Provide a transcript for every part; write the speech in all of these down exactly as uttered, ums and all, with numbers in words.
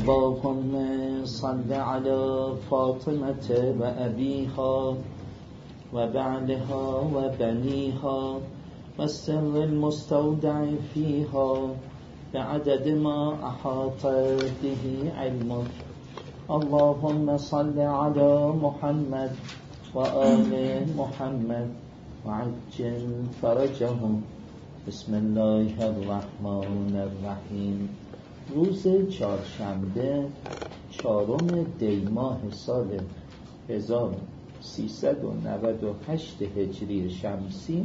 اللهم صل على فاطمة وأبيها وبعلها وبنيها والسر المستودع فيها بعدد ما أحاط به علمك. اللهم صل على محمد وآل محمد وعجل فرجهم. بسم الله الرحمن الرحیم. روز چهارشنبه چهارم دی ماه سال هزار و سیصد و نود و هشت هجری شمسی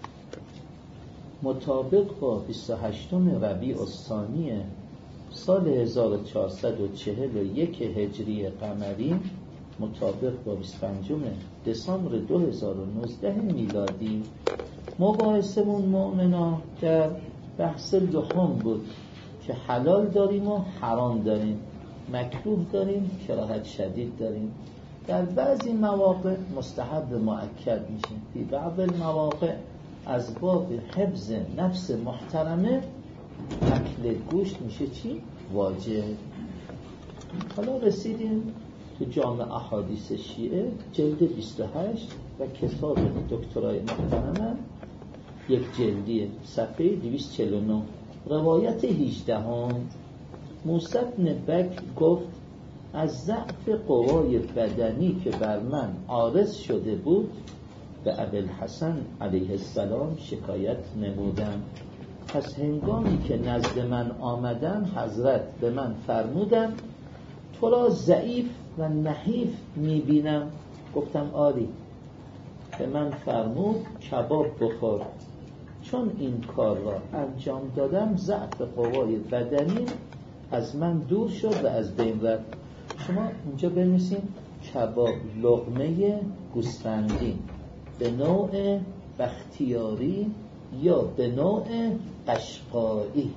مطابق با بیست و هشتم ربیع الثانی سال هزار و چهارصد و چهل و یک هجری قمری مطابق با بیست و پنجم دسامبر دو هزار و نوزده میلادی مباحثمون مؤمنا در بحث لحوم بود که حلال داریم و حرام داریم، مکروه داریم، کراهت شدید داریم. در بعضی مواقع مستحب مؤکد میشه، فی بعض المواقع از باب حفظ نفس محترمه اکل گوشت میشه چی؟ واجب. حالا رسیدیم تو جامع احادیث شیعه جلد بیست و هشت و کتاب دکترای محترمه یک جلدیه، صفحه دویست و چهل و نه، روایت هجده هم. موسی بن بک گفت از ضعف قوای بدنی که بر من عارض شده بود به ابوالحسن علیه السلام شکایت نمودم. پس هنگامی که نزد من آمدن حضرت به من فرمودند تو را ضعیف و نحیف میبینم. گفتم آری. به من فرمود کباب بخور. چون این کار را انجام دادم ضعف قوای بدنی از من دور شد و از بین رفت. شما اینجا بنویسین کباب لقمه گوسفندی به نوع بختیاری یا به نوع قشقایی.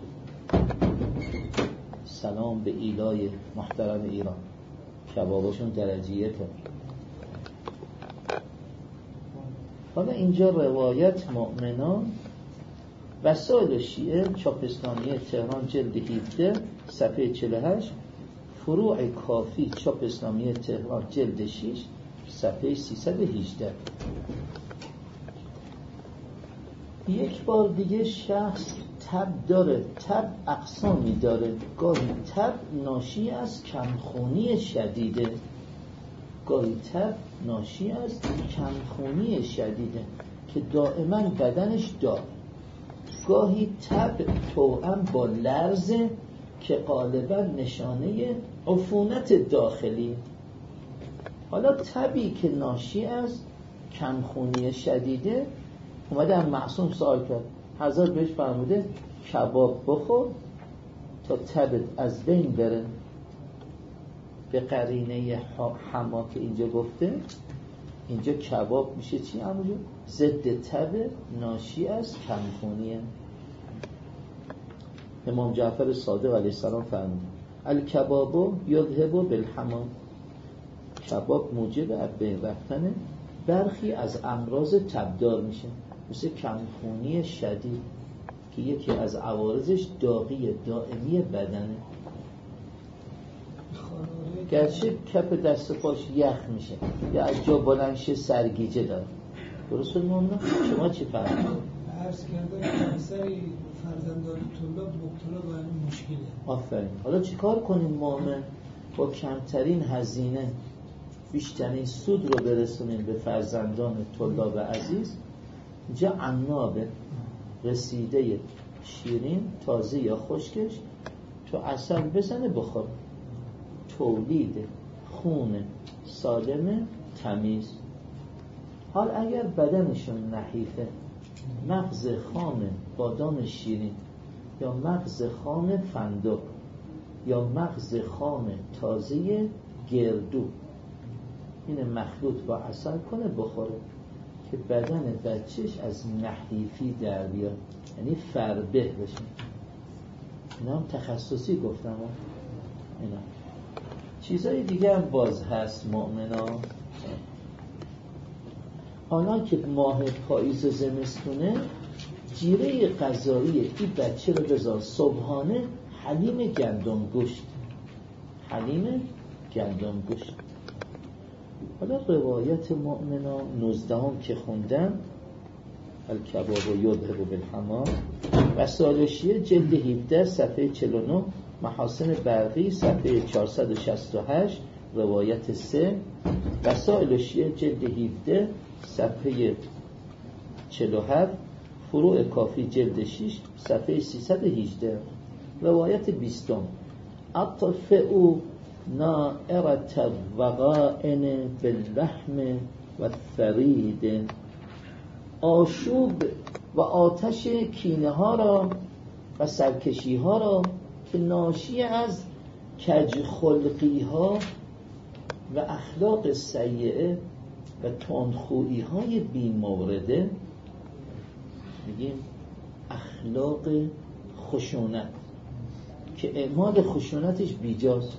سلام به ایلای محترم ایران، کبابشون درجیته. حالا اینجا روایت مؤمنان وسائل شیعه چاپ اسلامی تهران جلد هفده صفحه چهل و هشت، فروع کافی چاپ اسلامی تهران جلد شش صفحه سیصد و هجده. یک بار دیگه شخص تب داره. تب اقسامی داره. گاهی تب ناشی از کمخونی شدیده، گاهی تب ناشی از کمخونی شدیده که دائما بدنش داره. گاهی تب توأم با لرزه که غالبا نشانه عفونت داخلی. حالا تبی که ناشی از کمخونی شدیده اومده هم معصوم سوال کرد، حضرت بهش فرموده کباب بخور تا تبت از بین بره. به قرینه حما که اینجا گفته، اینجا کباب میشه چی همونجور؟ ضد تب ناشی از کمخونیه. امام جعفر صادق علیه السلام فرمود الکباب یذهب بالحما. کباب موجب از بین رفتن برخی از امراض تبدار میشه، مثل کمخونی شدید که یکی از عوارضش داغی دائمی بدنه. گرچه کف دست پاش یخ میشه یا از جا بلندشه سرگیجه داره. درست مونده؟ شما چی فرمایید؟ عرض کردن اکثری فرزندان طلاب مبتلا به این مشکله. آفرین. حالا چیکار کنیم مؤمن با کمترین هزینه بیشترین سود رو برسونیم به فرزندان طلاب عزیز؟ اینجا عناب رسیده شیرین تازه یا خشکش تو عسل بزنه بخور. تولید خون سالم تمیز. حال اگر بدنشون نحیفه، مغز خام بادام شیرین یا مغز خام فندق یا مغز خام تازه گردو این مخلوط با عسل کنه بخوره که بدن بچهش از نحیفی در بیاد، یعنی فربه بشه. اینا هم تخصصی گفتم ها. اینا چیزای دیگه هم باز هست مؤمنا. حالا که ماه پاییز و زمستونه جیره غذایی این بچه رو بذار صبحانه حلیم گندم گوشت حلیم گندم گوشت. حالا روایت مؤمنا نوزدهم که خوندم الکباب و یذهب بالحمام وسائل شیعه جلد هفده صفحه چهل و نه، محاسن برقی صفحه چهارصد و شصت و هشت روایت سه، وسائل شیعه جلد هفده صفحه چهل و هفت، فروع کافی جلد شش صفحه سیصد و هجده روایت بیستم اطفئوا نائرة الوغائن باللحم و الثرید، آشوب و آتش کینه ها را و سرکشی ها را که ناشی از کج خلقی ها و اخلاق سیئه و تندخویی های بی مورده، میگیم اخلاق خشونت که اعمال خشونتش بیجاست،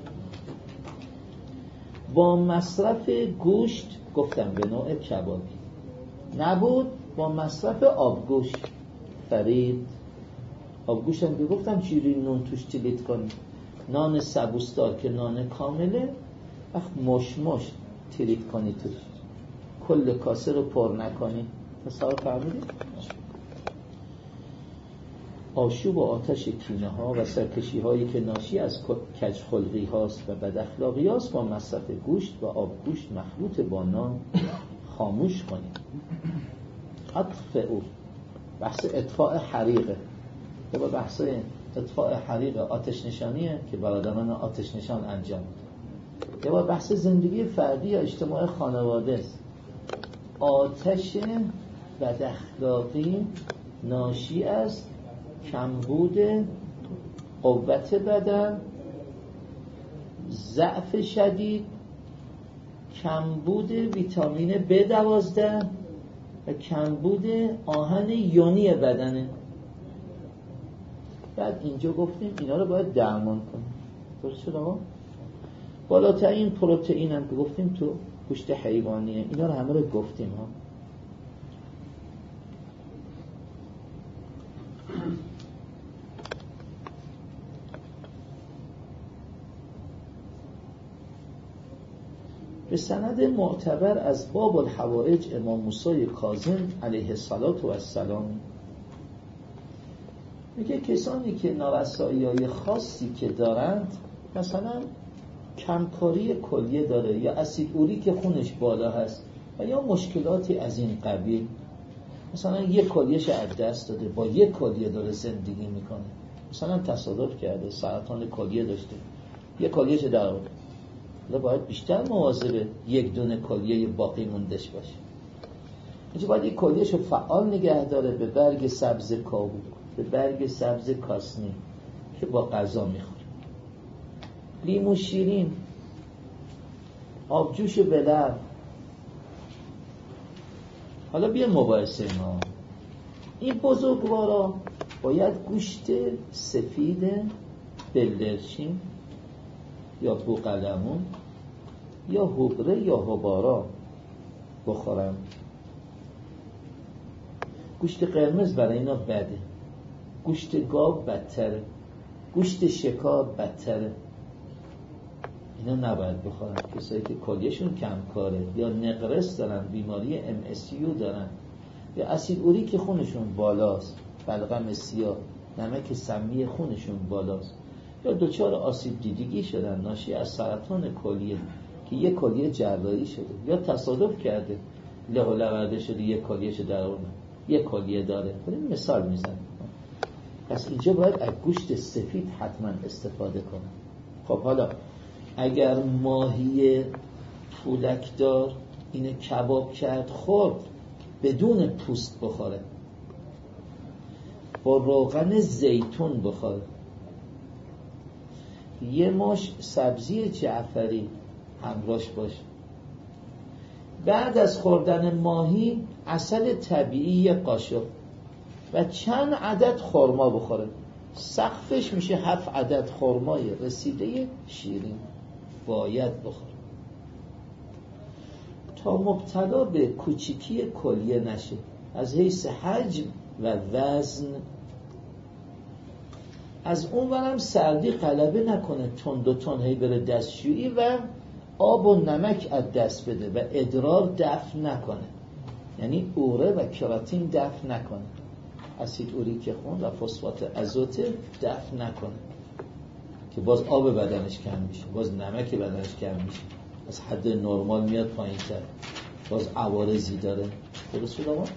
با مصرف گوشت گفتم به نوع کبابی نبود، با مصرف آبگوشت فرید آبگوشت هم که گفتم چیری نون توش تلیت کنی، نان سبوسدار که نان کامله وقت مش مش تلیت کنی توش، کل کاسه رو پر نکنی. تصور فرمودید؟ آشوب و آتش کینه ها و سرکشی هایی که ناشی از کج خلقی هاست و بد اخلاقی هاست با مصرف گوشت و آبگوشت مخلوط با نان خاموش کنید. اطفئوا بحث اطفاء حریقه، یا با بحث اطفاء حریق آتش نشانیه که برادران آتش نشان انجام میده، یا با بحث زندگی فردی یا اجتماع خانواده است. آتش بد اخلاقی ناشی از کمبود قوت بدن، ضعف شدید، کمبود ویتامین بی دوازده و کمبود آهن یونی بدنه. بعد اینجا گفتیم اینا رو باید درمان کنیم. درست شد آقا؟ بالاترین پروتئین هم که گفتیم تو گوشت حیوانیه، اینا رو همه رو گفتیم ها. به سند معتبر از باب الحوائج امام موسی کاظم علیه السلام میگه کسانی که نارسایی‌های خاصی که دارند، مثلا کمکاری کلیه داره یا اسید اوری که خونش بالا هست و یا مشکلاتی از این قبیل، مثلا یک کلیهش از دست داده، با یک کلیه داره زندگی میکنه، مثلا تصادف کرده، سرطان کلیه داشته، یک کلیهش در آورده، باید بیشتر مواظب یک دونه کلیه باقی موندش باشه. اینجا باید یک کلیهشو فعال نگه داره به برگ سبز کاهو، به برگ سبز کاسنی که با غذا میخوره، لیمو شیرین، آبجوش بلر. حالا بیا مباحثه ما. این بزرگوارا باید گوشت سفید بلدرچین یا بوقلمون یا هوبره یا هوبارا بخورن. گوشت قرمز برای اینا بده، گوشت گاو بدتره، گوشت شکار بدتره، اینا نباید بخورن. کسایی که کلیهشون کمکاره یا نقرس دارن، بیماری ام اس یو دارن، یا اسید اوری که خونشون بالاست، بلغم سیاه، نمک سمی خونشون بالاست، یا دوچار آسیب دیدگی شدن ناشی از سرطان کلیه که یک کلیه جراحی شده، یا تصادف کرده له و لورده شده یک کلیهش در اون یک کلیه داره. خودم مثال میزنم. پس اینجا باید از گوشت سفید حتما استفاده کنم. خب حالا اگر ماهی پولکدار اینه کباب کرد خورد، بدون پوست بخوره، با روغن زیتون بخوره، یه ماش سبزی جعفری همراهش باشه، بعد از خوردن ماهی عسل طبیعی یه قاشق و چند عدد خرما بخوره. سقفش میشه هفت عدد خرمای رسیده شیرین باید بخوره تا مبتلا به کوچیکی کلیه نشه. از حیث حجم و وزن از اون ورم سردی غلبه نکنه، تند و تند هی بره دستشویی و آب و نمک از دست بده و ادرار دفع نکنه، یعنی اوره و کراتین دفع نکنه، اسید اوریک خون و فسفات آزوته دفع نکنه که باز آب بدنش کم میشه، باز نمک بدنش کم میشه، از حد نرمال میاد پایین تر، باز عوارضی داره. درست شد آقا؟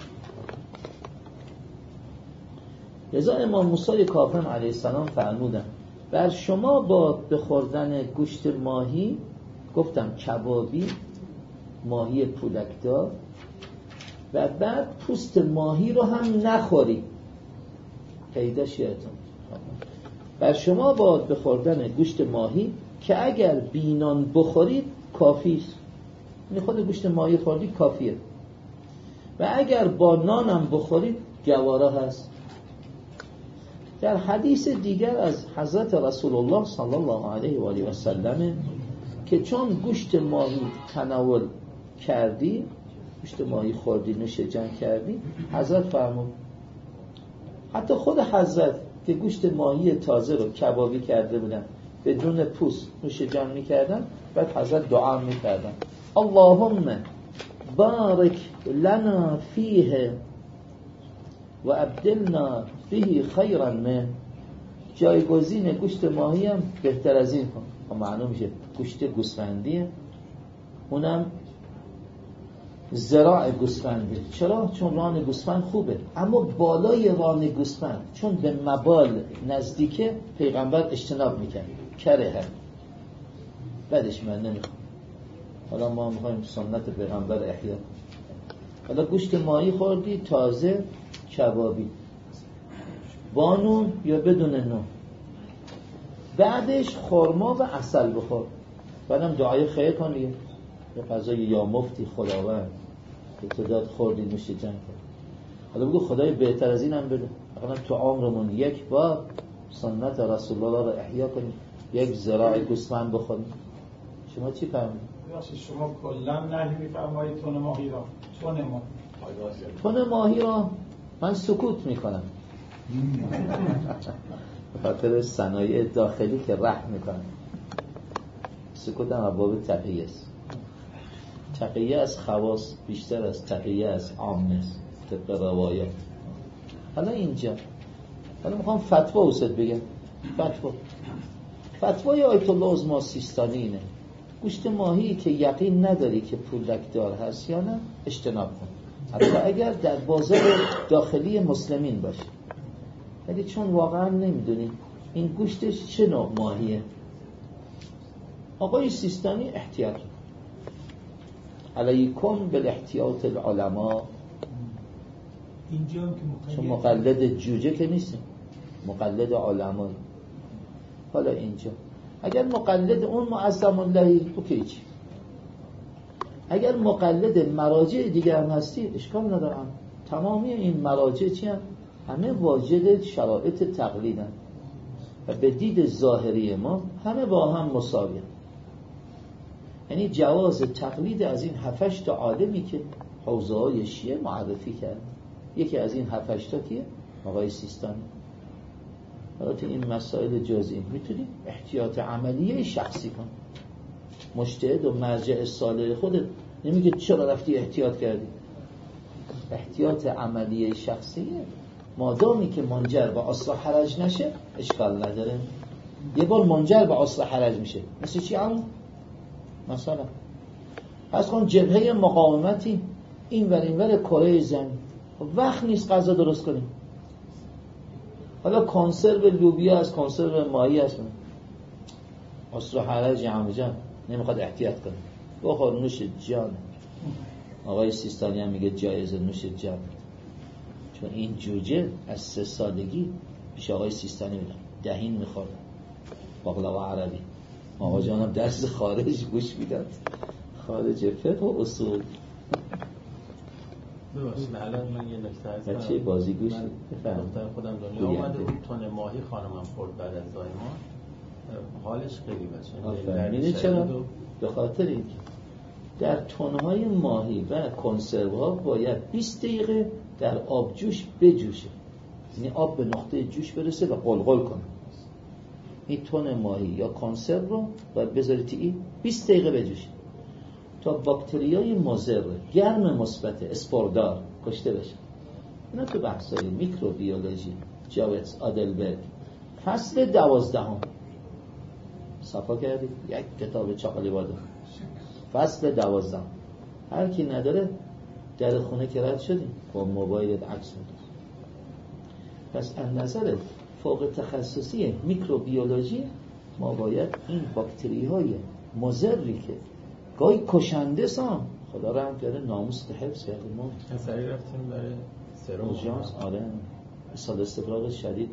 لذا امام موسی کاظم علیه السلام فرمودن بر شما با بخوردن گوشت ماهی، گفتم کبابی، ماهی پولکدار، و بعد پوست ماهی رو هم نخوری، قیدش یادتون، بر شما با بخوردن گوشت ماهی که اگر بینان بخورید کافی است، یعنی خود گوشت ماهی خوردید کافیه، و اگر با نانم بخورید گوارا هست. در حدیث دیگر از حضرت رسول الله صلی الله علیه و آله و سلم که چون گوشت ماهی تناول کردی، گوشت ماهی خوردی، نوش جان کردی، حضرت فرمود، حتی خود حضرت که گوشت ماهی تازه رو کبابی کرده بودن بدون پوست نوش جان میکردن، بعد حضرت دعا میکردن اللهم بارک لنا فیه و ابدلنا به خیرا منه، جایگزین گوشت ماهی هم بهتر از این کن. معلوم میشه گوشت گوسفندیه، اونم ذراع گوسفنده. چرا؟ چون ران گوسفند خوبه، اما بالای ران گوسفند چون به مبال نزدیکه پیغمبر اجتناب میکنه، کره هم بعدش من نمیخوام. حالا ما میخوایم سنت پیغمبر احیا. حالا گوشت ماهی خوردی تازه کبابی، با نون یا بدون نون، بعدش خرما و عسل بخور، بعدم دعای خیر کن دیگه، یه غذای یا مفتی خداوند که تو داد خوردی نوش جان کن. حالا بگو خدای بهتر از اینم بده، مثلا تو عمرمون یک بار سنت رسول الله رو احیا کنیم، یک ذراع گوسفند بخوریم. شما چی فهمید؟ شما کلا نهی می‌فرمایید تن ماهی را، تن ماهی تن ماهی را من سکوت میکنم به خاطر صنایع داخلی که رحم میکنم. سکوت هم باب تقیه است، تقیه از خواص بیشتر از تقیه از عامه است طبق روایات. حالا اینجا حالا میخوام فتوا اوست بگم. فتوا فتوای آیت الله عظما سیستانی اینه، گوشت ماهی که یقین نداری که پولکدار هست یا نه اجتناب کن، حتی اگر در بازار داخلی مسلمین باشه، ولی چون واقعا نمیدونی این گوشتش چه نوع ماهیه. آقای سیستانی احتیاط علیکم بالاحتیاط العلماء، اینجا هم که چون مقلد جوجه که نیستیم، مقلد علمای. حالا اینجا اگر مقلد اون معظم اللهی اوکی چی، اگر مقلد مراجع دیگر هم هستی اشکال ندارم. تمامی این مراجع چی هم؟ همه واجد شرایط تقلیدن و به دید ظاهری ما همه با هم مساوی، یعنی جواز تقلید از این هفتش تا عالمی که حوزه های شیعه معرفی کرد. یکی از این هفتش تا کیه؟ آقای سیستانی. البته این مسائل جزئی میتونی احتیاط عملیه شخصی کن، مجتهد و مرجع صالح خودت نمیگه چرا رفتی احتیاط کردی، احتیاط عملیه شخصیه، مادامی که منجر به اصل حرج نشه اشکال نداره. یه بار منجر به اصل حرج میشه، مثل چی هم؟ مثلا پس کن جبهه مقاومتی این ور این ور کره زمین، وقت نیست غذا درست کنیم. حالا کنسرو لوبیا از کنسرو ماهی هست، اصل حرج همه جان نمیخواد احتیاط کنه، بخور نوش جان. آقای سیستانی هم میگه جایزه نوش جان، چون این جوجه از سه سالگی پیش آقای سیستانی میدن دهین میخورد باقلوا عربی. آقا جانم درس خارج گوش میداد، خارج فقه و اصول. ببخشید الان من یه نکته عرض کنم. بچه بازی گوش بفرمایید. دختر خودم دنیا اومده بود، تن ماهی خانمم خورد بعد از زایمان، حالش خیلی بچه. میدونی چرا؟ به خاطر اینکه در تنهای ماهی و کنسرو ها باید بیست دقیقه در آب جوش بجوشه، یعنی آب به نقطه جوش برسه و قلقل کنه. این تن ماهی یا کنسرو رو باید بذارید این بیست دقیقه بجوشید تا باکتریای مضر گرم مثبت اسپوردار کشته بشه. اینا تو بحث‌های میکروبیولوژی جاوتس آدلبرگ فصل دوازدهم صفا کردید، یک کتاب چاقالی باده فصل دوازدهم. هر کی نداره در خونه که رد شدیم با موبایلت عکس می‌گیری. پس از نظر فوق تخصصی میکروبیولوژی ما باید این باکتری های مضری که گاهی کشنده سام خدا رحم کرده ناموس حفظ کرده ما اثری رفتیم برای سرم اورژانس. آره سال استفراغ شدید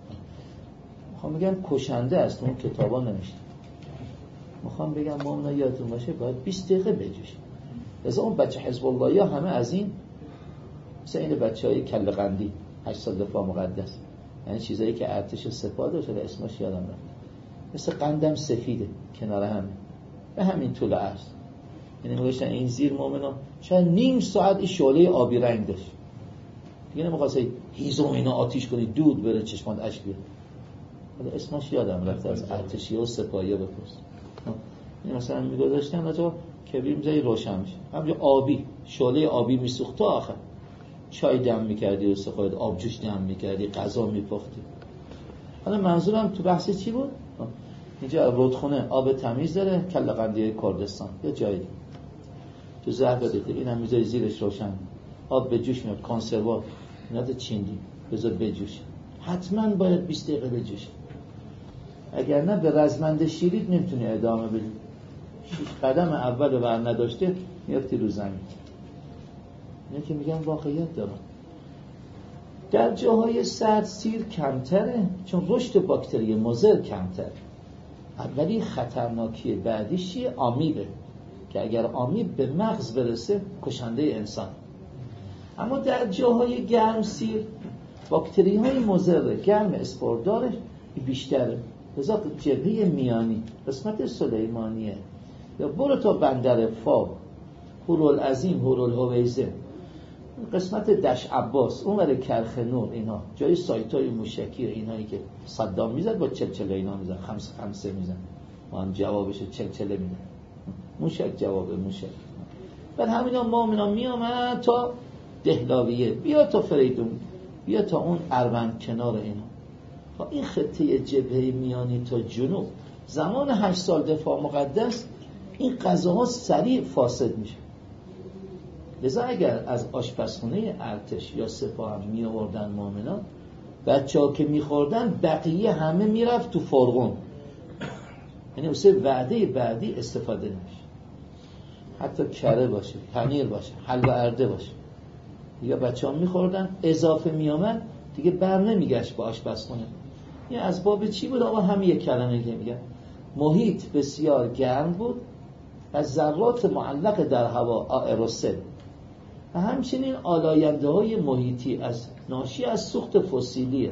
میخوام بگم کشنده است، اون کتابا نمیشه. میخوام بگم ما اونا یادتون باشه باید بیست دقیقه بجوشیم. از اون بچه حزب الله یا همه از این مثل این بچهای کله قندی هشت سال دفاع مقدس، یعنی چیزایی که ارتش سپاه داشت اسمش یادم رفت، مثل قندم سفیده کنار همه به همین طول عرض. یعنی نوشتن این زیر مومنا شاید نیم ساعت این شعله آبی رنگ داشت دیگه نمیخواسته هیزم اینا آتیش کنی دود بره چشمات اشک بیاد. حالا اسمش یادم رفت از ارتشی و سپاهی بپرس. یعنی مثلا میگذاشتن راجع کبیر میذاری روشن میشه همینجا آبی شعله آبی میسوخت تا آخر. چای دم میکردی و سخوید آب جوش دم میکردی غذا میپختی. حالا منظورم تو بحث چی بود؟ اینجا رودخونه آب تمیز داره کله قندی کردستان یا جایی تو زهر بده اینم میذاری زیرش روشن آب به جوش میاد کانسروا نده چیندی بذار بجوش حتما باید بیست دقیقه بجوش اگر نه به رزمنده شیرید نمیتونی ادامه بدی. شش قدم اول ور نداشته میافتی رو زمین. اینه که میگم واقعیت دارم. در جاهای سرد سیر کمتره چون رشد باکتری مضر کمتره. اولی خطرناکی بعدیش چیه؟ آمیبه که اگر آمیب به مغز برسه کشنده انسان. اما در جاهای گرم سیر باکتری های مضر گرم اسپوردارش بیشتره. لذا جبهه میانی قسمت سلیمانیه یا برو تا بندر فاو هورالعظیم هورالهویزه قسمت دشت عباس اون ور کرخ نور اینا جای سایتای موشکی اینایی که صدام میزد با چلچله اینا میزد خمسه خمسه میزد ما هم جوابش چلچله میدن موشک جواب موشک. بعد همینا ما منا میامد تا دهلاویه بیا تا فریدون بیا تا اون اروند کنار اینا. این خطه جبهه میانی تا جنوب زمان هشت سال دفاع مقدس این غذاها سریع فاسد میشه. لذا اگر از آشپزخونه ارتش یا سپاه هم می آوردن مؤمنان بچه ها که می خوردن بقیه همه می رفت تو فرغون، یعنی واسه وعده بعدی استفاده نمیشه. حتی کره باشه پنیر باشه حلوا ارده باشه یا بچه ها می خوردن اضافه می آمد دیگه بر نمیگشت با آشپزخونه. این از باب چی بود آقا؟ همین یک کلمه که میگن محیط بسیار گرم بود از ذرات معلق در هوا آئروسل و همچنین آلاینده های محیطی از ناشی از سوخت فسیلیه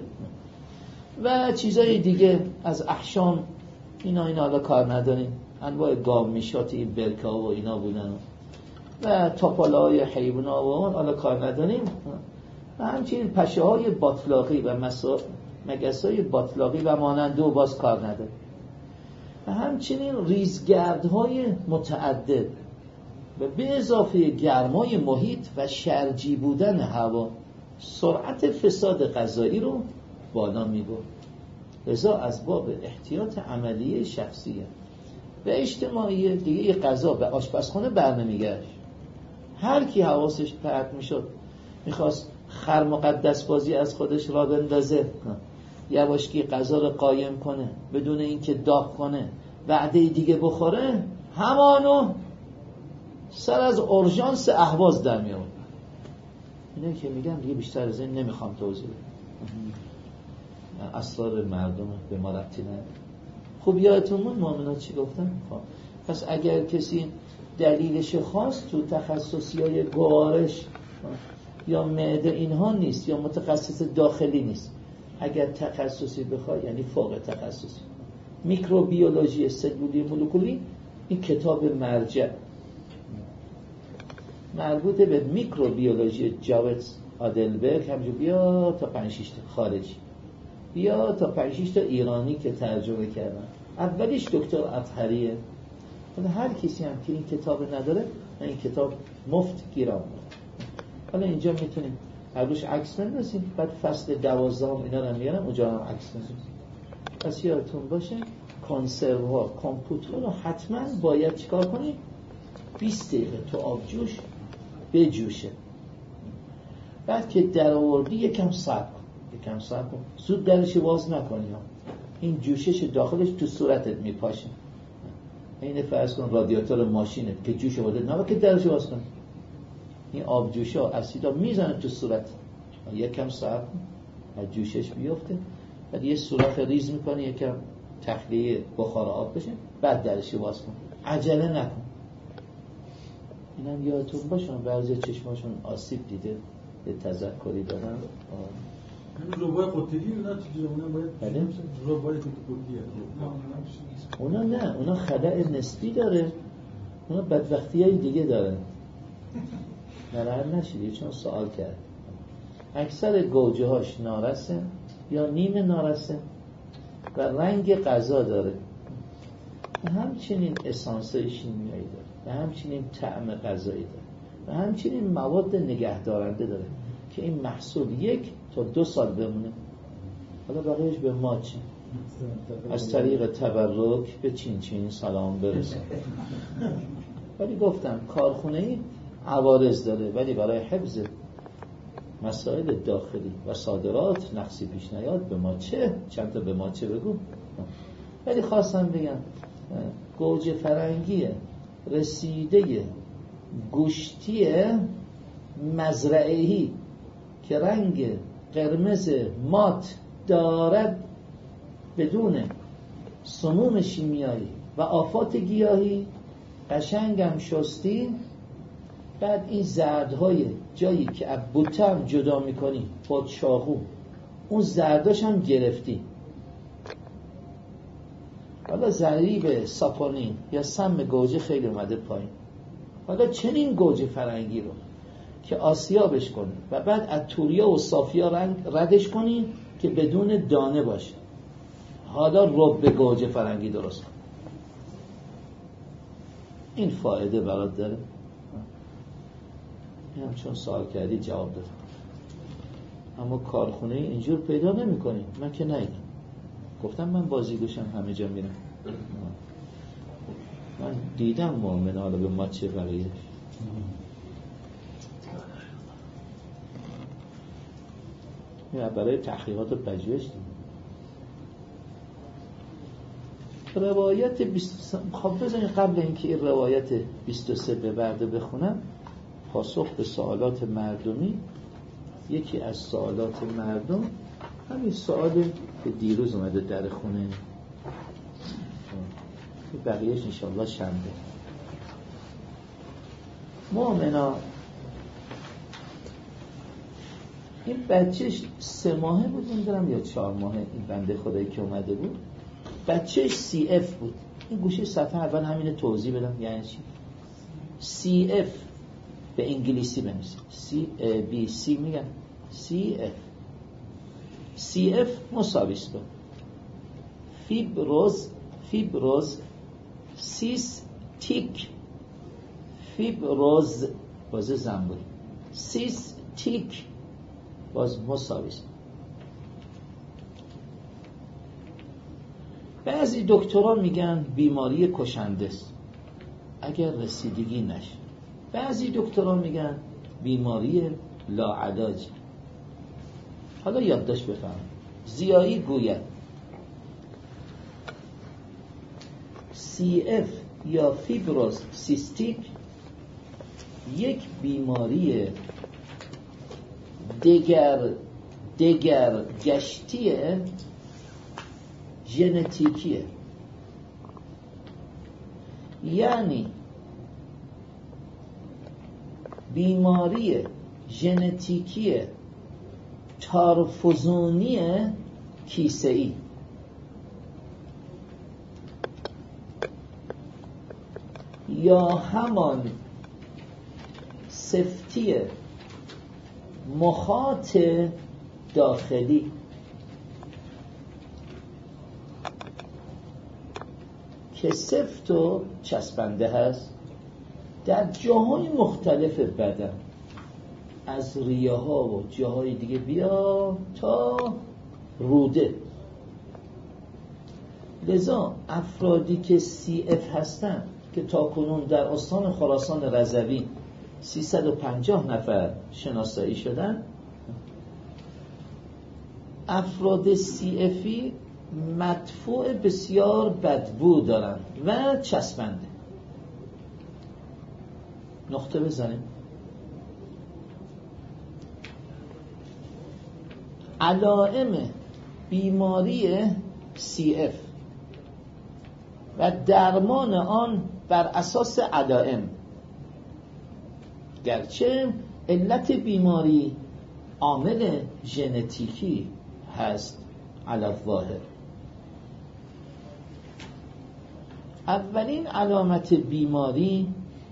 و چیزای دیگه از احشام اینا اینا حالا کار نداریم. انواع گاو میشات این برکا و اینا بودن و تاپالای حیونا و اون حالا کار نداریم و همچنین پشه های باطلاقی و مسا... مگس های باطلاقی و ماننده و باز کار نداریم و همچنین ریزگردهای متعدد و به اضافه گرمای محیط و شرجی بودن هوا سرعت فساد غذایی رو بالا می‌برد. لذا از باب احتیاط عملی شخصیه و اجتماعی دیگه یه غذا به آشپزخونه برنمیگشت. هر کی حواسش پرت میشد میخواست خر مقدس بازی از خودش را بندازه یواشکی غذا رو قایم کنه بدون اینکه داغ کنه وعده دیگه بخوره همانو سر از اورژانس اهواز در میاد. اینه که میگم دیگه بیشتر از این نمیخوام توضیح بدم. اسرار مردم به ما ربطی نداره. خب یادتون من مؤمنات چی گفتم؟ خب پس اگر کسی دلیلش خاص تو تخصصیای گوارش یا معده اینها نیست یا متخصص داخلی نیست، اگر تخصصی بخواد یعنی فوق تخصصی میکروبیولوژی سلولی مولکولی این کتاب مرجع مربوط به میکروبیولوژی جاوتس آدلبرگ همجور بیا تا پنج شش خارجی یا تا پنج شش تا ایرانی که ترجمه کردن. اولیش دکتر اطهریه. هر کسی هم که این کتاب نداره این کتاب مفت گیرم بود. حالا اینجا میتونیم هر روش عکس بندازیم، بعد فصل دوازدهم اینا رو میارم اونجا هم عکس بندازیم. پس یادتون باشه کنسرو ها کامپوتر رو حتما باید چیکار کنیم؟ بیست دقیقه تو آب جوش بجوشه. بعد که در آوردی یکم صبر کن، یکم صبر کن، زود درش باز نکنی. این جوشش داخلش تو صورتت میپاشه. این فرض کن رادیاتور ماشینت که جوش بوده، نه که درش باز کن. این آب جوشه ها اسیدا میزنه تو صورت. یکم صبر کن از جوشش بیفته، بعد یه سوراخ ریز میکنی یکم تخلیه بخار آب بشه، بعد درش باز کن. عجله نکن. اینم یادتون باشه بعضی چشماشون آسیب دیده یه تذکری دادن. همین روبای قطبی اونا چیزی اونا باید بله؟ روبای قطبیه. اونا نه، اونا خدع نسبی داره، اونا بدبختی های دیگه داره. نراحت نشید چون سوال کرد. اکثر گوجه هاش نارسه یا نیم نارسه و رنگ غذا داره و همچنین اسانس شیمیایی داره و همچنین طعم غذایی داره و همچنین مواد نگهدارنده داره که این محصول یک تا دو سال بمونه. حالا بقیهش به ما چه؟ از طریق تبرک به چین چین سلام برسه. ولی گفتم کارخونه‌ای عوارض داره، ولی برای حفظ مسائل داخلی و صادرات نقصی پیش نیاد به ما چه؟ چند تا به ما چه بگو. ولی خواستم بگم گوجه فرنگی رسیده گوشتی مزرعه‌ای که رنگ قرمز مات دارد بدون سموم شیمیایی و آفات گیاهی قشنگم شستی، بعد این زردهای جایی که از بوته هم جدا میکنی با چاقو اون زرداش هم گرفتی. حالا ضریب ساپونین یا سم گوجه خیلی اومده پایین. حالا چنین گوجه فرنگی رو که آسیابش کنی و بعد از توریا و صافیا رنگ ردش کنی که بدون دانه باشه. حالا رب گوجه فرنگی درست کن. این فایده برات داره. این هم چون سوال کردی جواب دادم. اما کارخونه اینجور پیدا نمی کنی. من که نیدم. گفتم من بازیگوشم همه جا میرم. من دیدم مؤمن حالا به ما چه بقیه. برای تحقیقات و پژوهش روایت بیست و سه. خب بذارین قبل اینکه این روایت بیست و سه به برده بخونم پاسخ به سوالات مردمی. یکی از سوالات مردم همین سوال که دیروز اومده در خونه، بقیهش انشاءالله شنبه. مؤمنا این بچهش سه ماهه بود میدارم یا چهار ماهه، این بنده خدایی که اومده بود بچهش سی اف بود. این گوشه صفحه اول همینه توضیح بدم یعنی چی. سی اف به انگلیسی بنویسید. سی بی سی میگن سی اف. سی اف مساوی است با فیبروز فیبروز سیستیک فیبروز باز زنبوری سیستیک باز مساوی است. بعضی دکترها میگن بیماری کشنده است اگر رسیدگی نشه. بعضی دکترها میگن بیماری لاعلاج. حالا یادداشت بفهم. زیایی گوید سی اف یا فیبروز سیستیک یک بیماری دگر دگر گشتی ژنتیکیه. یعنی بیماری ژنتیکی تارفوزونی کیسه‌ای. یا همان سفتی مخاط داخلی. که سفت و چسبنده هست در جاهای مختلف بدن، از ریه ها و جاهای دیگه بیا تا روده. لذا افرادی که سی اف هستن که تا کنون در استان خراسان رضوی سیصد و پنجاه نفر شناسایی شدن، افراد سی افی مدفوع بسیار بدبو دارن و چسبنده. نقطه بزنیم. علائم بیماری سی اف و درمان آن بر اساس علائم، گرچه علت بیماری عامل ژنتیکی هست علی الظاهر. اولین علامت بیماری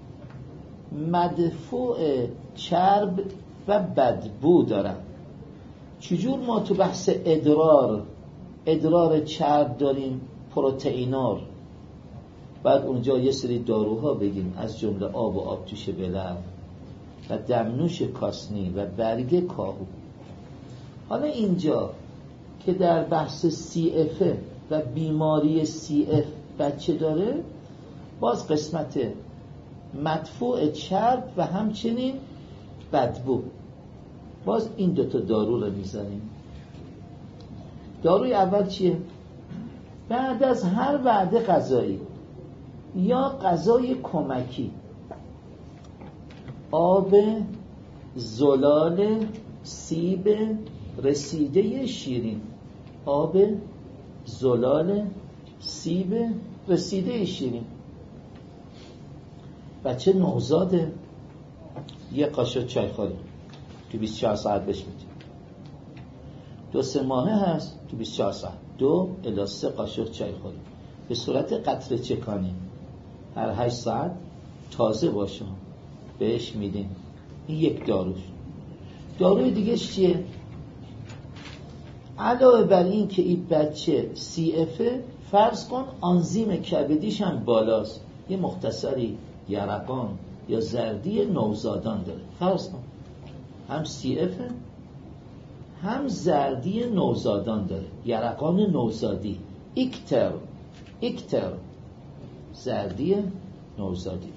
مدفوع چرب و بدبو دارن. چجور ما تو بحث ادرار ادرار چرب داریم، پروتئینار، بعد اونجا یه سری داروها بگیم از جمله آب و آب توشه بلعب و دمنوش کاسنی و برگ کاهو. حالا اینجا که در بحث سی اف و بیماری سی اف بچه داره، باز قسمت مدفوع چرب و همچنین بدبو، باز این دوتا دارو رو میزنیم. داروی اول چیه؟ بعد از هر وعده غذایی یا غذای کمکی آب زلال سیب رسیده شیرین، آب زلال سیب رسیده شیرین، بچه نوزاده، یه قاشق چای خوری تو بیست و چهار ساعت بهش میدی. دو سه ماهه هست تو بیست و چهار ساعت دو الی سه قاشق چای خوری به صورت قطره چکانی هر هشت ساعت تازه باشه بهش میدین. این یک داروش. داروی دیگه چیه؟ علاوه بر این که این بچه سی اف، فرض کن آنزیم کبدیش هم بالاست، یه مختصری یرقان یا زردی نوزادان داره، فرض کن هم سی اف هم زردی نوزادان داره، یرقان نوزادی، ایکتر ایکتر زردی نوزادی.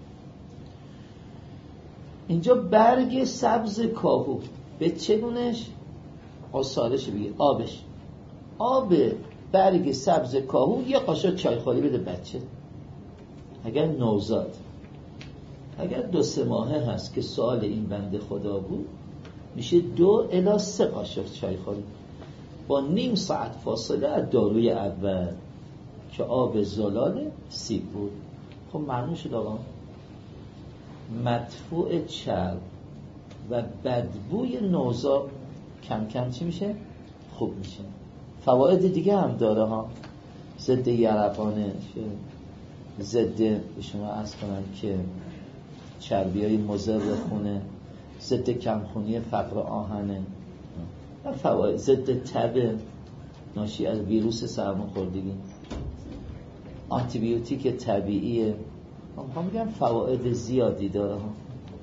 اینجا برگ سبز کاهو به چگونش آسادش بگیر، آبش، آب برگ سبز کاهو یه قاشق چای خالی بده بچه اگر نوزاد. اگر دو سه ماهه هست که سوال این بنده خدا بود، میشه دو الی سه قاشق چای خالی با نیم ساعت فاصله از داروی اول که آب زلال سیب بود. خب معلوم شد آقا مدفوع چرب و بدبوی نوزاد کم کم چی میشه؟ خوب میشه. فواید دیگه هم داره ها، ضد یرقانه، ضد به شما عرض کنم که چربی های مضر خونه، ضد کمخونی فقر آهنه، فواید ضد تب ناشی از ویروس سرماخوردگی، آنتی بیوتیک طبیعیه. من میگم فواید زیادی داره ها.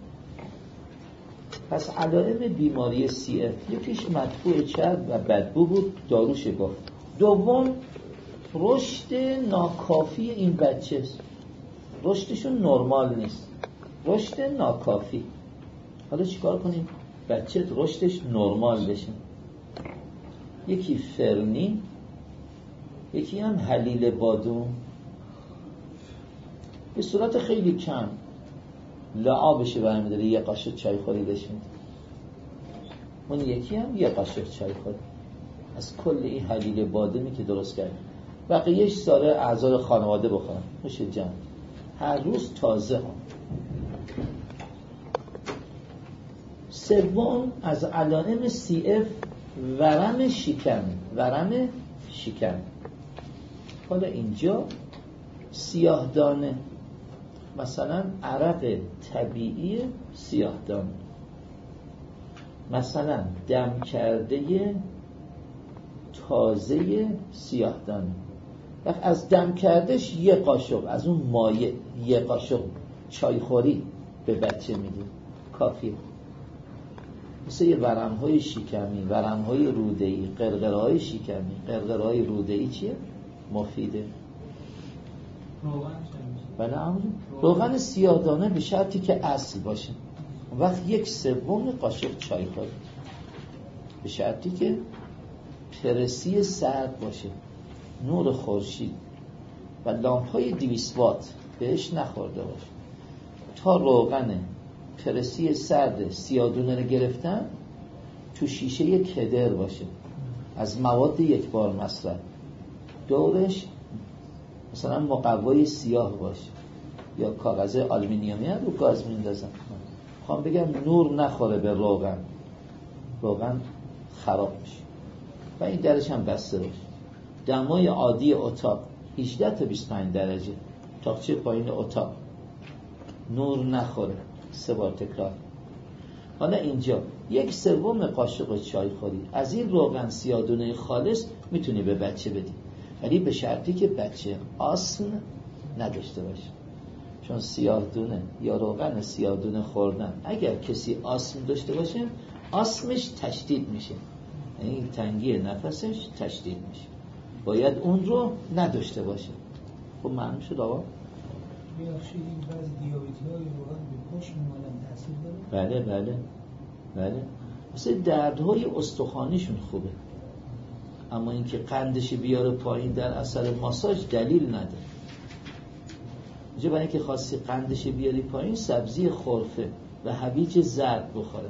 پس علائم بیماری سی اف یکیش مدفوع چرب و بدبو بود، داروش گفت. دوم رشد ناکافی این بچه است، رشدشون نرمال نیست، رشد ناکافی. حالا چیکار کنیم بچه رشدش نرمال بشه؟ یکی فرنی، یکی هم حلیل بادوم به صورت خیلی کم لعابش برمی داره، یه قاشق چای خوری بهش میده. اون یکی هم یه قاشق چای خوری از کل این حلیل بادومی که درست کرد. بقیهش ساره اعضای خانواده بخورن، میشه جمع هر روز تازه هم. سوم از علائم سی اف ورم شکم، ورم شکم. حالا اینجا سیاه دانه، مثلا عرق طبیعی سیاه دانه، مثلا دم کرده تازه سیاه دانه، وقت از دم کردش یه قاشق از اون مایع، یه قاشق چایخوری به بچه میده کافیه. مثل یه ورم‌های شکمی، ورم‌های روده‌ای، قرقره‌های شکمی، قرقره‌های روده‌ای چیه؟ مفیده. بله امروز روغن سیاه‌دانه به شرطی که اصل باشه. وقت یک سوم قاشق چای خوری، به شرطی که پرسی سرد باشه، نور خورشید و لامپ‌های دویست وات بهش نخورده باشه. تا روغن پرسی سرد سیاه‌دانه رو گرفتن تو شیشه یک کدر باشه از مواد یک بار مصرف، دورش مثلا مقوای سیاه باشه یا کاغذ آلومینیومی رو گاز میندازن. خوام بگم نور نخوره به روغن، روغن خراب میشه و این درش هم بسته باشه. دمای عادی اتاق هجده تا بیست و پنج درجه، تاقچه پایین اتاق، نور نخوره، سه بار تکرار. حالا اینجا یک سوم قاشق چای خوری از این روغن سیاه‌دانه خالص میتونی به بچه بدی، ولی به شرطی که بچه آسم نداشته باشه. چون سیاه‌دانه یا روغن سیاه‌دانه خوردن اگر کسی آسم داشته باشه آسمش تشدید میشه، یعنی تنگی نفسش تشدید میشه، باید اون رو نداشته باشه. خب معلوم شد آقا؟ می‌خشید این بعضی دیابتی‌های روغن به پشت می‌مالن تاثیر داره؟ بله بله بله، مثل دردهای استخوانیشون خوبه، اما اینکه قندش بیاره پایین در اثر ماساژ دلیل نداره. اینجا برای اینکه خواستی قندش بیاری پایین سبزی خرفه و هویج زرد بخوره.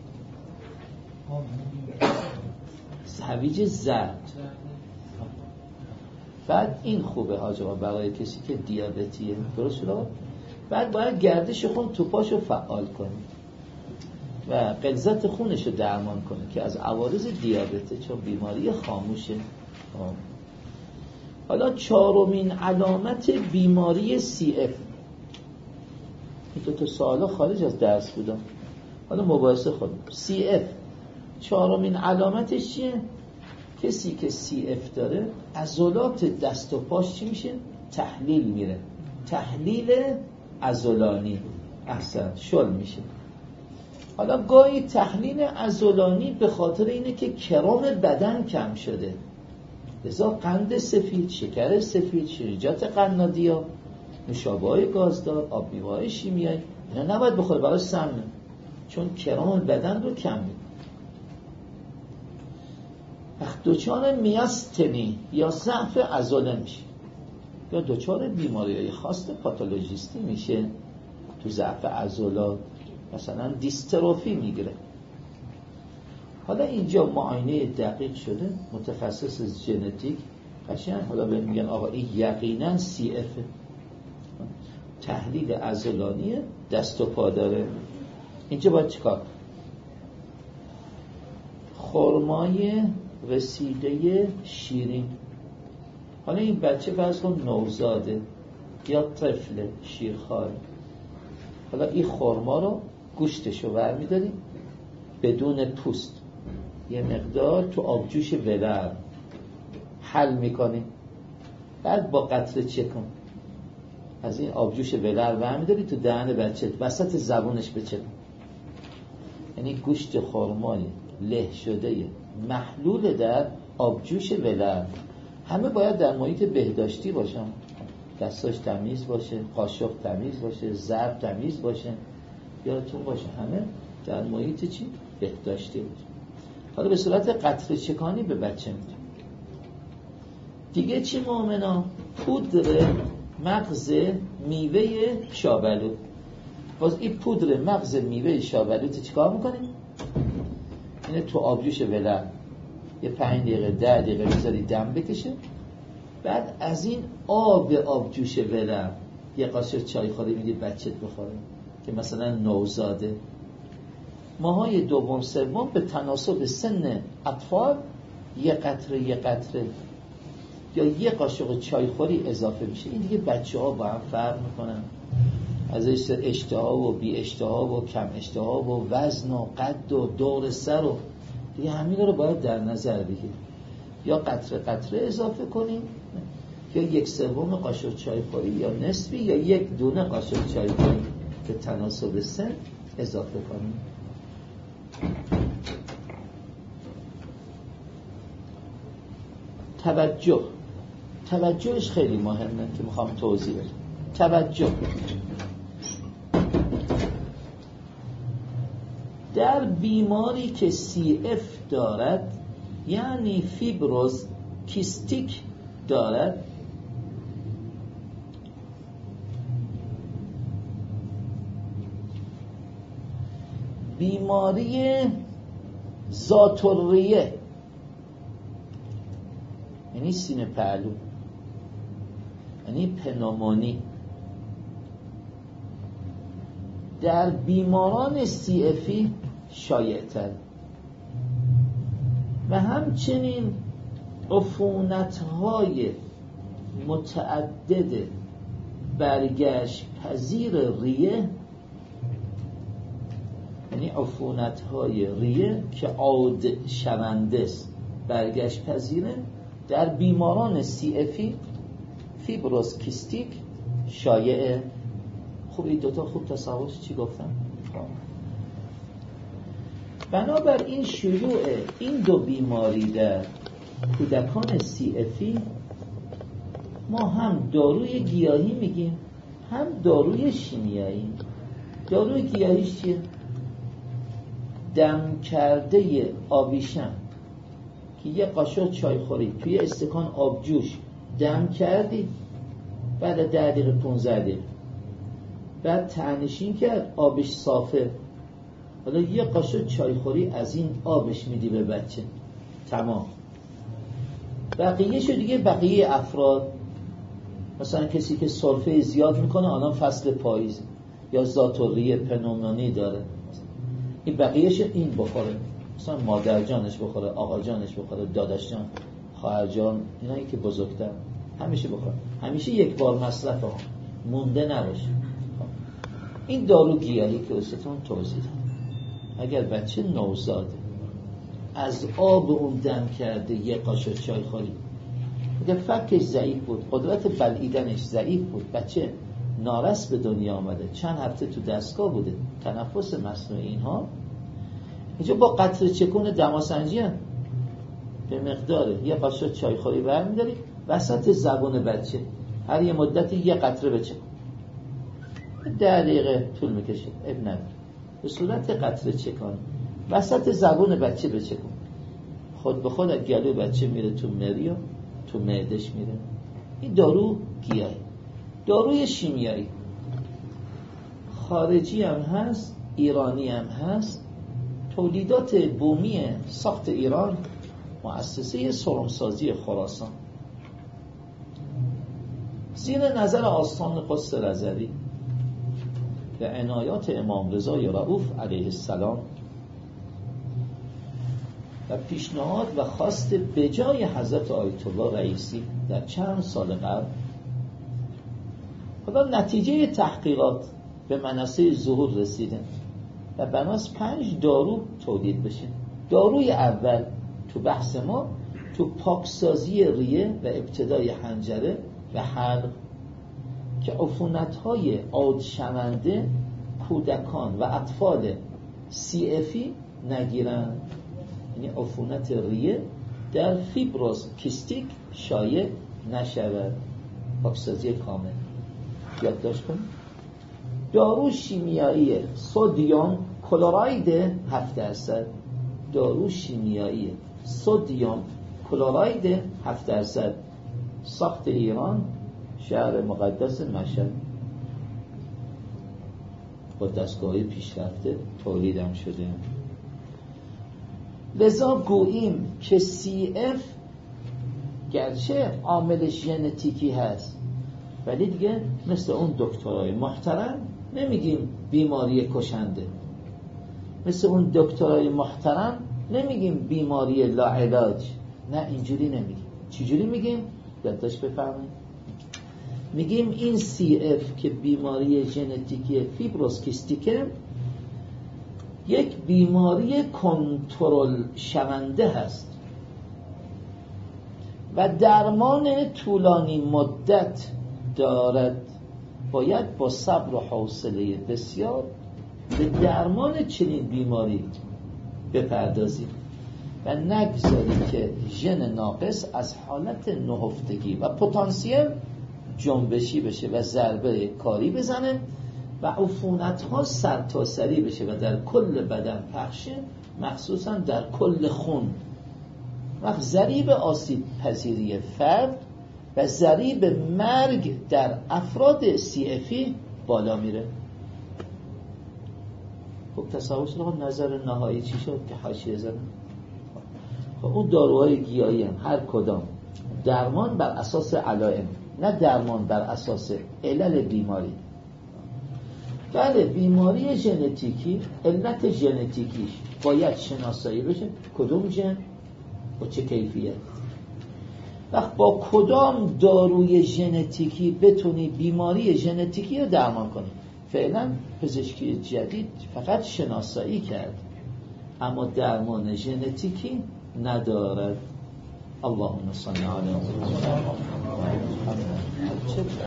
هویج زرد. بعد این خوبه حاج آقا برای کسی که دیابتیه، درست شد؟ بعد باید گردش خون تو پاشو فعال کنی و غلظت خونش رو درمان کنه که از عوارض دیابته، چون بیماری خاموشه. حالا چهارمین علامت بیماری سی اف، این دو تا سوالا خارج از درس بودم، حالا مباحثه خودم. سی اف چهارمین علامتش چیه؟ کسی که سی اف داره عضلات دست و پاش چی میشه؟ تحلیل میره، تحلیل عضلانی، احسن شل میشه. حالا گاهی تحلیل عضلانی به خاطر اینه که کرم بدن کم شده، لذا قند سفید، شکر سفید، شیرجات قنادیا، نوشابه‌های گازدار، آب میوه‌های شیمیایی، اینا نباید بخوره، برای سمنه، چون کرم بدن رو کم میکنه. وقت دچار میاستنی یا ضعف عضله میشه یا دچار بیماری‌های خاص پاتولوژیستی میشه، تو ضعف عضلات مثلا دیستروفی میگیره. حالا اینجا معاینه دقیق شده، متخصص ژنتیک قشنگ حالا بهم میگن آقا این یقینا سی اف، تحلیل عضلانی دست و پا داره. اینجا باید چیکار؟ خرمای رسیده شیرین. حالا این بچه فرض کن نوزاده یا طفل شیرخواره، حالا این خرما رو گوشتشو برمی‌داریم بدون پوست، یه مقدار تو آبجوش ولر حل میکنیم، بعد با قطره چکن از این آبجوش ولر برمی‌داری تو دهن بچه، وسط زبونش بچکن. یعنی گوشت خرمای له شده محلول در آبجوش ولر. همه باید در محیط بهداشتی باشن، دستاش تمیز باشه، قاشق تمیز باشه، ظرف تمیز باشه، یادتون باشه همه در محیط چی؟ بهداشتی باشه. حالا به صورت قطره چکانی به بچه میدیم. دیگه چی مؤمنا؟ پودر مغز میوه شابلوت. باز این پودر مغز میوه شابلوت چیکار میکنیم؟ اینه تو آبجوش ولر یه پنج دقیقه ده دقیقه بذاری دم بکشه، بعد از این آب آبجوش ولر یه قاشق چای خوری میدی بچت بخوره که مثلا نوزاده. ماهای دوم سوم به تناسب سن اطفال یه قطره یه قطره یا یه قاشق چای خوری اضافه میشه. این دیگه بچه ها با هم فرق میکنن، از اشتها و بی اشتها و کم اشتها و وزن و قد و دور سر و دیگه همین رو باید در نظر بگیریم. یا قطره قطره اضافه کنیم یا یک سوم قاشق چای خوری یا نصفی یا یک دونه قاشق چای خوری به تناسب سن اضافه کنیم. توجه توجهش خیلی مهمه که میخوام توضیح بدم. توجه در بیماری که سی اف دارد، یعنی فیبروز کیستیک دارد، بیماری ذات‌الریه یعنی سینه پهلو، یعنی پنومونی، در بیماران سی افی شایع‌تر و همچنین عفونت‌های متعدد برگشت پذیر ریه، یعنی عفونت‌های ریه که عاد شونده است برگشت پذیره، در بیماران سی افی فیبروز کیستیک شایعه. خوب این دوتا خوب تصورش چی گفتم؟ بنابراین شیوع این دو بیماری در کودکان سی افی ما هم داروی گیاهی میگیم هم داروی شیمیایی. داروی گیاهیش چیه؟ دم کرده آبیشم که یه قاشق چای خوری توی استکان آبجوش دم کردی، بعد ده دقیقه پونزده دقیقه بعد ته‌نشین کرد، آبش صافه، حالا یه قاشق چای خوری از این آبش میدی به بچه، تمام. بقیه شو دیگه بقیه افراد، مثلا کسی که سرفه زیاد میکنه الان فصل پاییز یا ذات‌الریه پنومونی داره، این بقیهش این بخوره، مثلا مادر جانش بخوره، آقا جانش بخوره، داداش جان، خواهر جان، اینایی که بزرگتر همیشه بخوره، همیشه یک بار مصرف ها مونده نباشه. این دارو گیاهی که استون توضیح دادم، اگر بچه نوزاده از آب اون دم کرده یه قاشق چای خوری، اگر فکش ضعیف بود، قدرت بلعیدنش ضعیف بود، بچه نارس به دنیا آمده، چند هفته تو دستگاه بوده، تنفس مصنوعی، اینها اینجا با قطره چکون دماسنجی هم به مقدار یه قاشق چای خوری برمی‌داری وسط زبون بچه، هر یه مدتی یه قطره بچکن، ده دقیقه طول میکشه، اب نداره، به صورت قطره چکان وسط زبون بچه بچکن، خود به خود گلوی بچه میره تو مریو، تو معدش میره. این دارو گیاهی. داروی شیمیایی خارجی هم هست، ایرانی هم هست، تولیدات بومی ساخت ایران، مؤسسه سرمسازی خراسان، زیر نظر آستان قدس رضوی و عنایات امام رضای رؤوف علیه السلام و پیشنهاد و خواست بجای حضرت آیت الله رئیسی در چند سال قبل، حالا نتیجه تحقیقات به منصه ظهور رسیده و بناس پنج دارو تولید بشه. داروی اول تو بحث ما تو پاکسازی ریه و ابتدای حنجره و حلق که عفونت‌های عاد شونده کودکان و اطفال سی افی نگیرن، یعنی عفونت ریه در فیبروز کیستیک شایع نشود. پاکسازی کامل یادداشت کن. دارو شیمیایی سدیم کلراید هفت درصد، دارو شیمیایی سدیم کلراید هفت درصد، ساخت ایران، شهر مقدس مشهد، با دستگاه پیشرفته تولیدم شده. لذا گوییم که سی اف گرچه عامل ژنتیکی هست ولی دیگه مثل اون دکترای محترم نمیگیم بیماری کشنده، مثل اون دکترای محترم نمیگیم بیماری لاعلاج، نه اینجوری نمیگیم. چجوری میگیم؟ یادداشت بفرمایید. میگیم این سی اف که بیماری ژنتیکی فیبروز کیستیکه یک بیماری کنترل شونده هست و درمان طولانی مدت دارد، باید با صبر و حوصله بسیار به درمان چنین بیماری بپردازیم و نگذاریم که ژن ناقص از حالت نهفتگی و پتانسیل جنبشی بشه و ضربه کاری بزنه و عفونت ها سرتاسری بشه و در کل بدن پخشه، مخصوصا در کل خون. وقت ضریب آسیب پذیری فرد و ضریب مرگ در افراد سی افی بالا میره. خب تصور شد نظر نهایی چی شد که حاشیه زدن؟ خب اون داروهای گیاهی هم هر کدام درمان بر اساس علائم، نه درمان بر اساس علل بیماری. بله بیماری ژنتیکی، علت ژنتیکیش باید شناسایی بشه، کدوم ژن با چه کیفیت. وقت با کدام داروی ژنتیکی بتونی بیماری ژنتیکی رو درمان کنی. فعلا پزشکی جدید فقط شناسایی کرد اما درمان ژنتیکی ندارد. اللهم صل علی محمد.